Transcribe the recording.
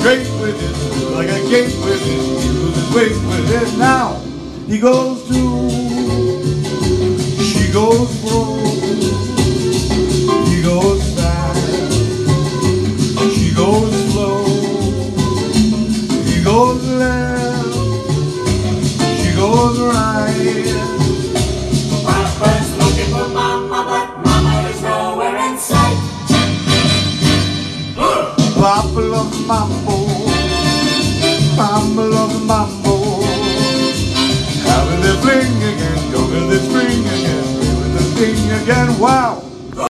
straight with it, like a gate with it. He loses weight with it now. He goes to, she goes slow, he goes fast, she goes slow, he goes left, she goes right. Papa's looking for Mama, but Mama is nowhere in sight. Papa loves mambo, Mama loves mambo. Having the fling again, go with the spring again, play with the thing again, wow!